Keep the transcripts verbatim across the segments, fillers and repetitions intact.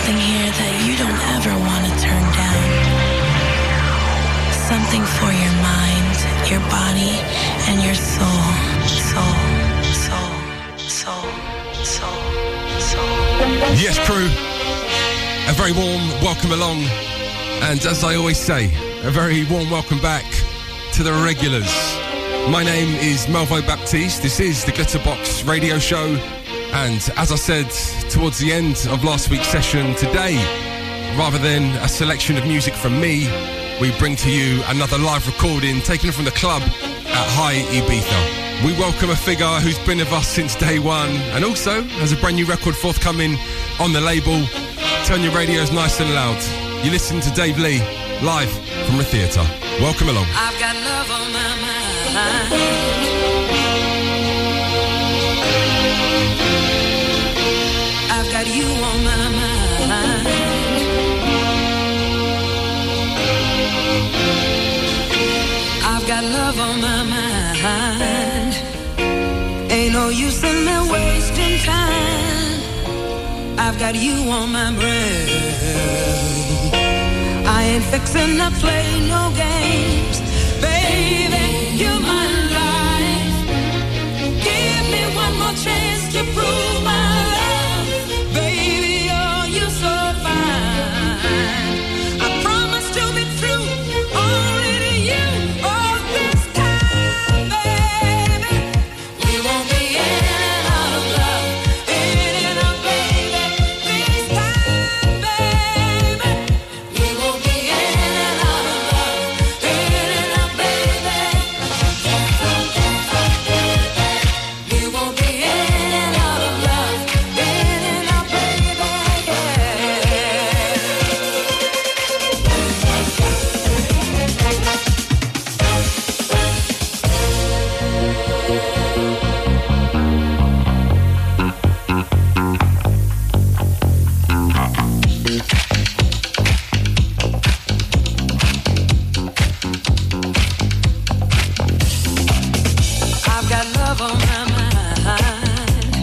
something here that you don't ever want to turn down. Something for your mind, your body, and your soul. Soul, soul, soul, soul, soul. Yes, crew. A very warm welcome along. And as I always say, a very warm welcome back to the regulars. My name is Melvo Baptiste. This is the Glitterbox radio show. And as I said towards the end of last week's session, today, rather than a selection of music from me, we bring to you another live recording taken from the club at High Ibiza. We welcome a figure who's been with us since day one and also has a brand new record forthcoming on the label. Turn your radios nice and loud. You listen to Dave Lee live from the theatre. Welcome along. I've got love on my mind. I've got you on my mind. I've got love on my mind. Ain't no use in me wasting time. I've got you on my brain. I ain't fixing to play no games. Baby, you're my life. Give me one more chance to prove my love. Baby, oh, you're so fine. I promise to be true, only to you. Oh, this time, baby, we won't be in and out of love. In and out, baby. This time, baby, we won't be in and out of love. In and out, baby. We won't be in and out of love. In and out, baby. I've got love on my mind.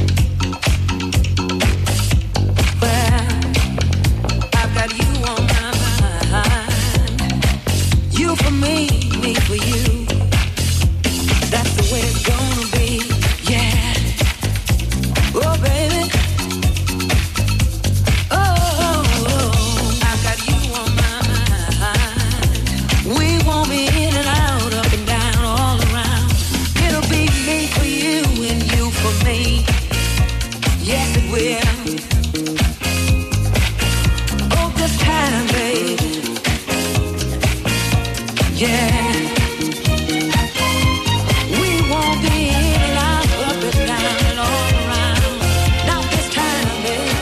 Well, I've got you on my mind. You for me, me for you. That's the way it's gonna be, yeah. Oh, baby. Oh, I've got you on my mind. We won't be in and out, up and down, all around. It'll be me for you and you for me. Yes, it will. Oh, this time, baby. Yeah. We won't be in and out, up and down, and all around. Not this time, baby.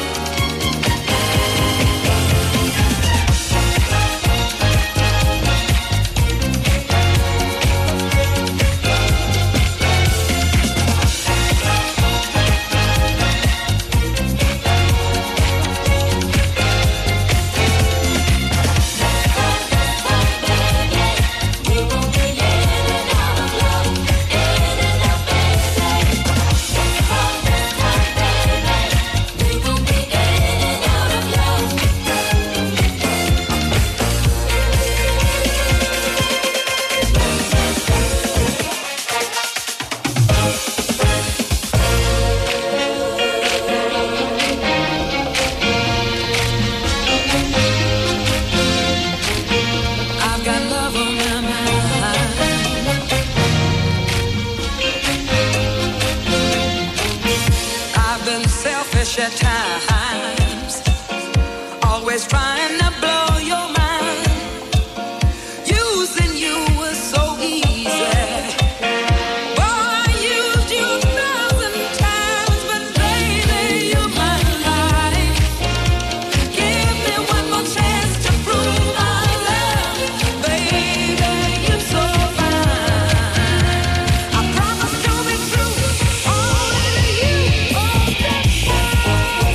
I've got love on my mind. I've been selfish at times, always trying to blow your mind. Using you was so easy. Boy, I used you a thousand times, but baby, you're my life. Give me one more chance to prove my love. Baby, you're so fine. I promise to be true, only to you. Oh, this time,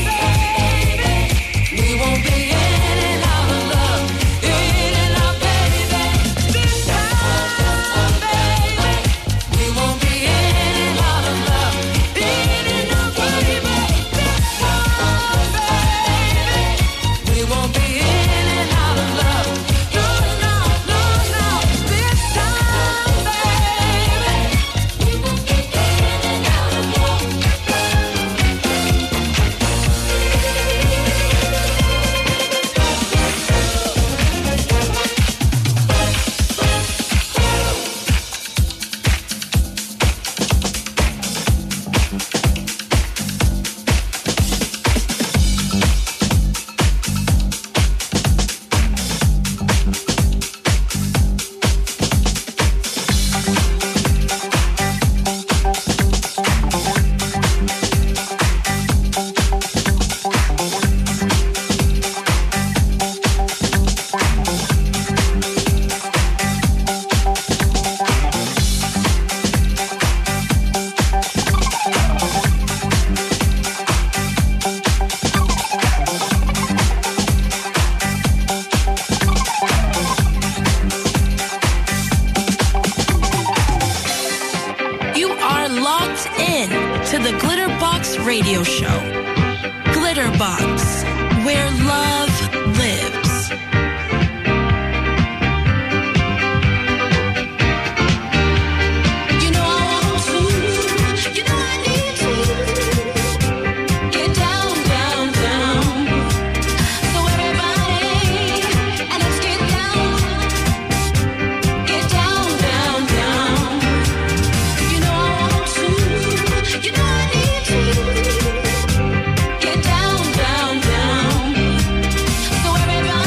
radio show. Glitterbox, where love lives. Everybody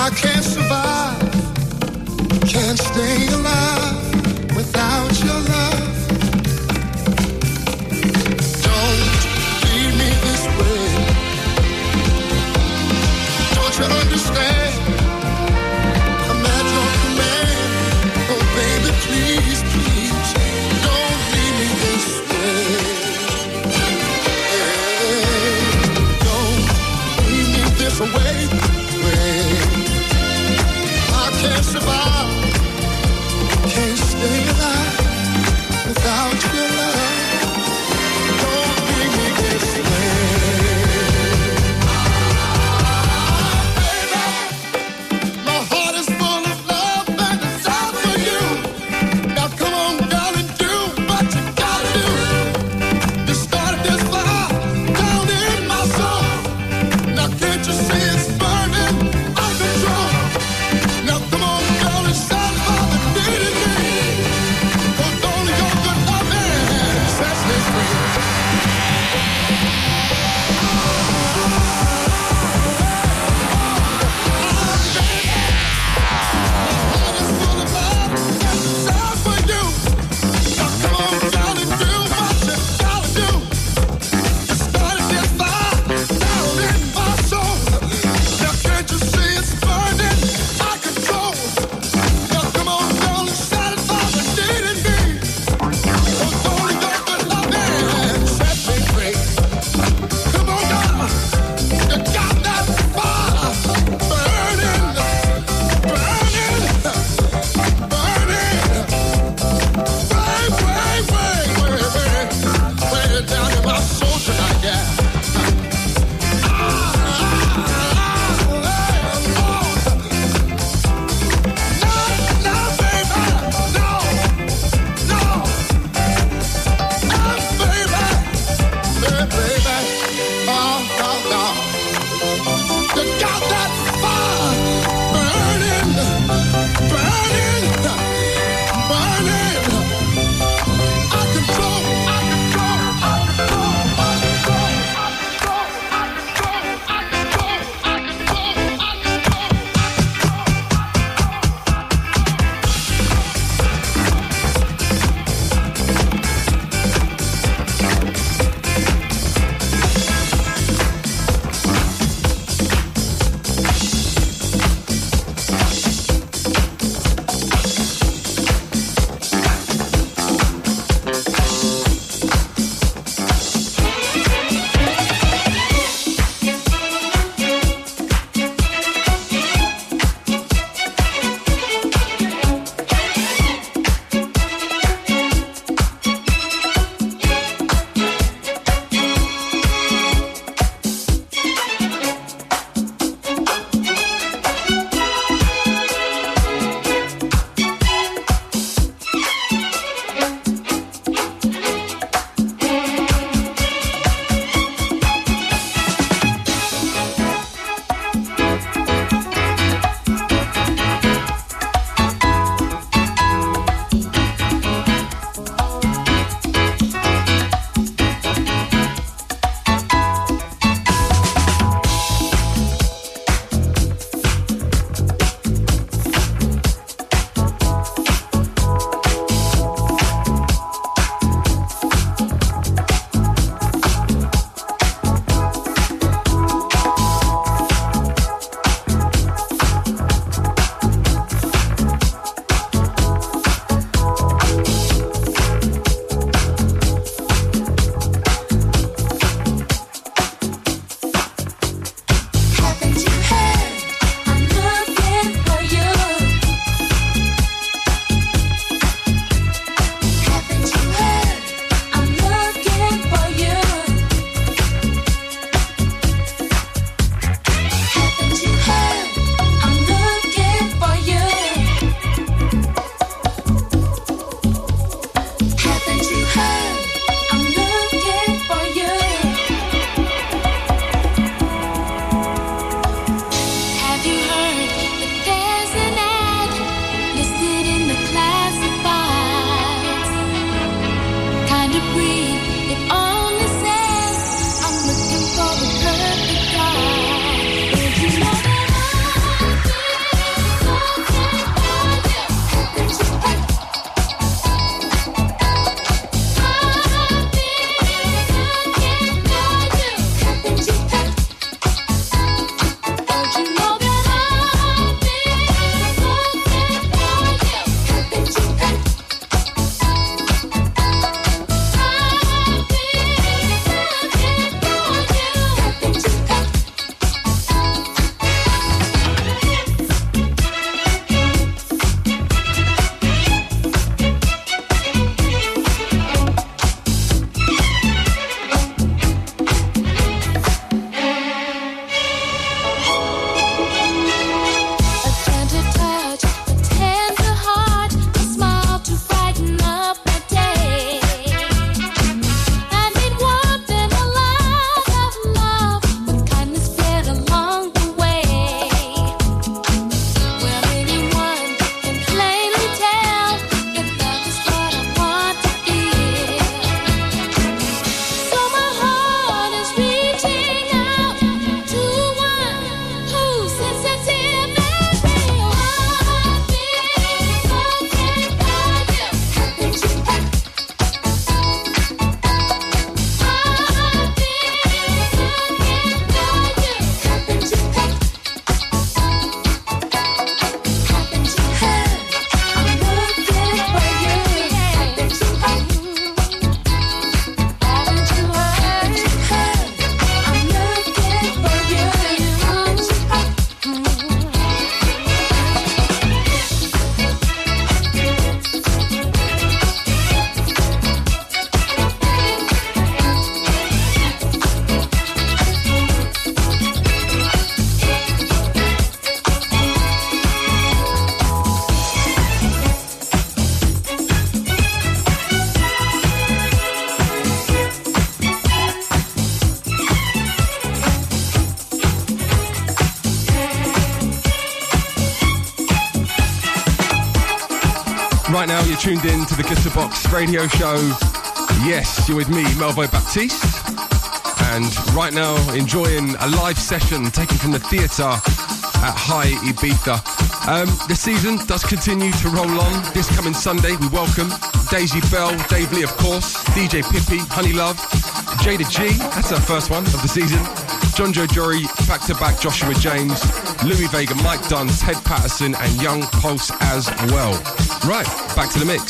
I can't survive, can't stay alive without your love. Don't leave me this way. Don't you understand? I'm at your command. Oh baby, please, please, don't leave me this way. Don't leave me this way. I can't survive, can't stay alive without your love. Don't leave me this way. Baby, my heart is full of love and desire for you. Now come on, darling, do what you gotta do. You started this fire down in my soul. Now can't you see it's burning? Right now, you're tuned in to the Glitterbox radio show. Yes, you're with me, Melvo Baptiste. And right now, enjoying a live session taken from the theatre at High Ibiza. Um, the season does continue to roll on. This coming Sunday, we welcome Daisy Bell, Dave Lee, of course, D J Pippi, Honey Love, Jada G, that's our first one of the season, John Joe Jory, back-to-back Joshua James, Louis Vega, Mike Dunn, Ted Patterson, and Young Pulse as well. Right, back to the mix.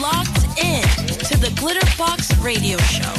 locked in to the Glitterbox Radio Show.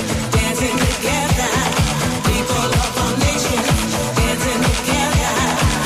Together.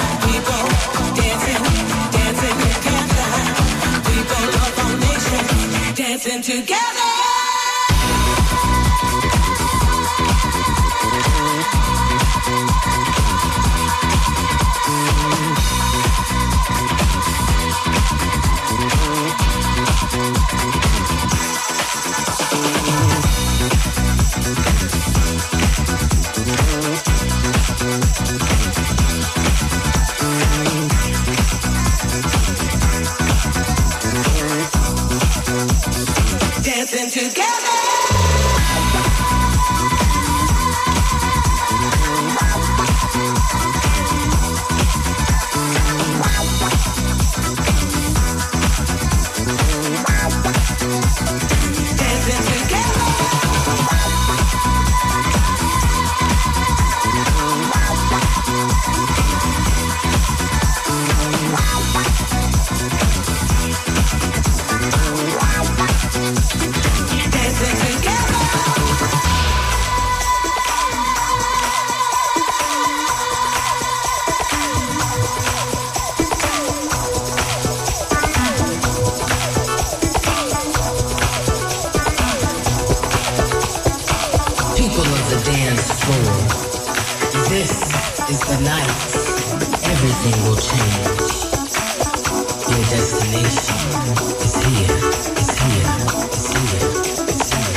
the dance floor. This is the night. Everything will change. Your destination is here, is here, is here, is here.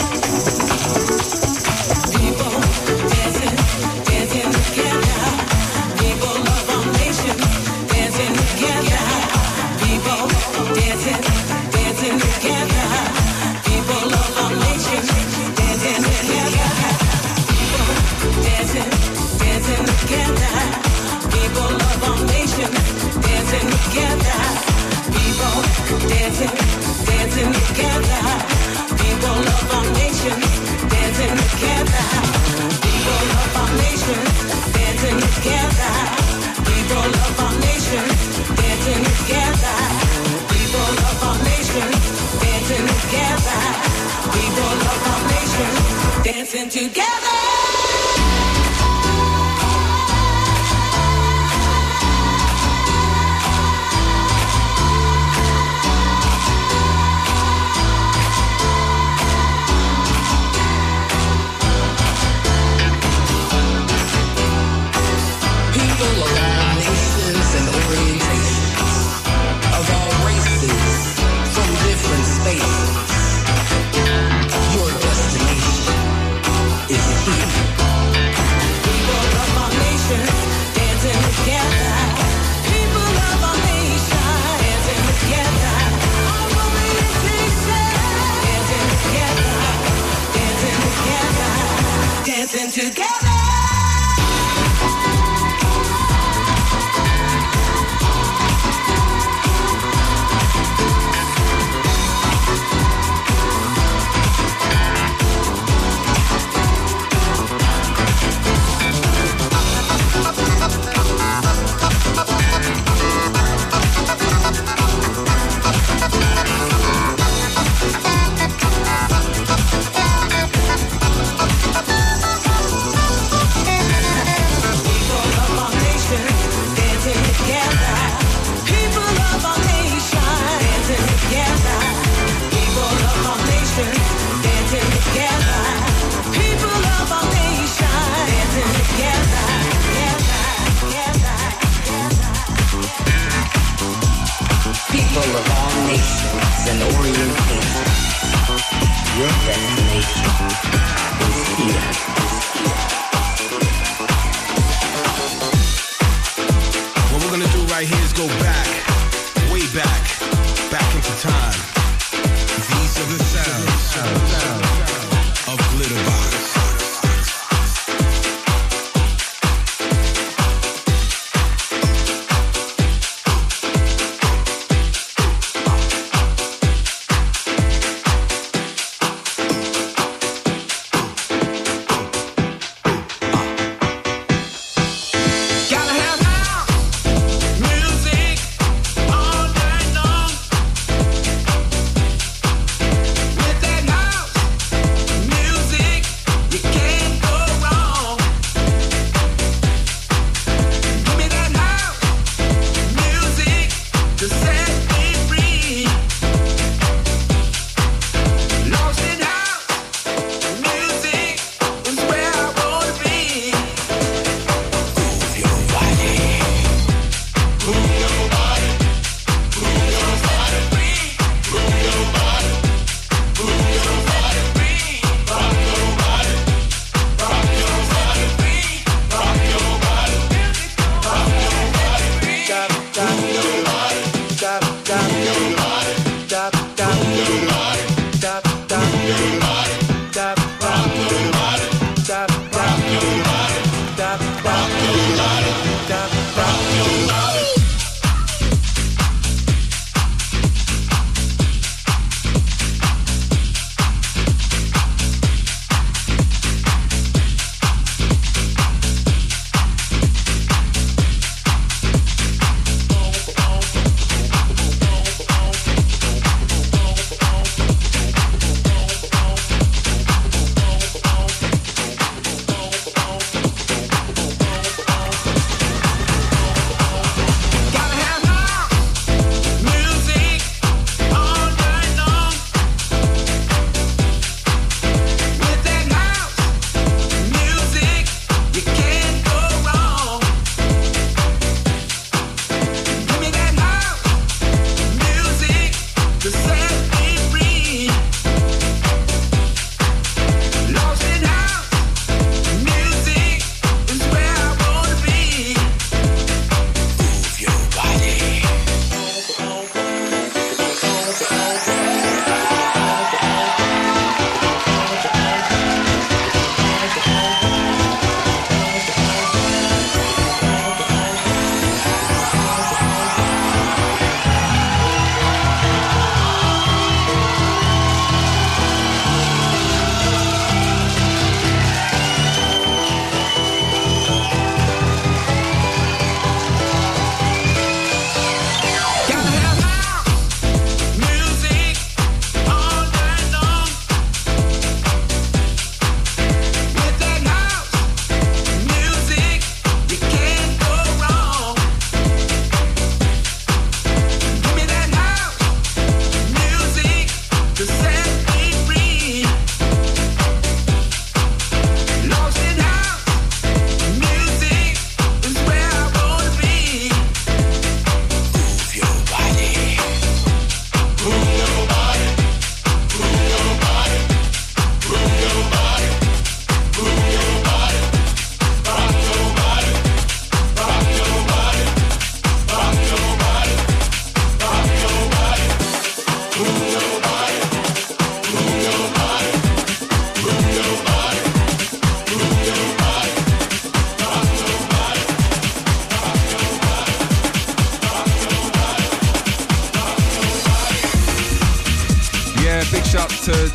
People dancing, dancing together. People of our nation dancing together. People dancing, dancing together. People of our nation dancing together. People dancing, dancing together. People of our nation dancing together. People dancing, dancing together. People of our nation dancing together. People of our nation dancing together. People of our nation dancing together. People of our nation dancing together. People of our nation dancing together. Together.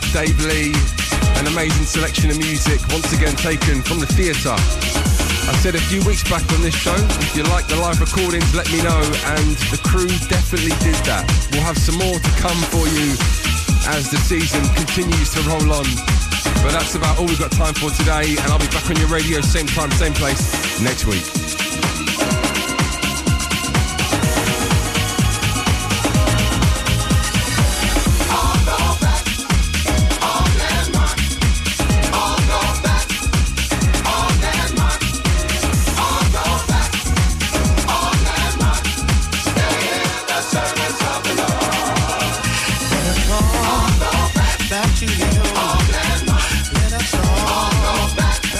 Dave Lee, an amazing selection of music, once again taken from the theatre. I said a few weeks back on this show, if you like the live recordings, let me know, and the crew definitely did that. We'll have some more to come for you as the season continues to roll on. But that's about all we've got time for today, and I'll be back on your radio, same time, same place, next week.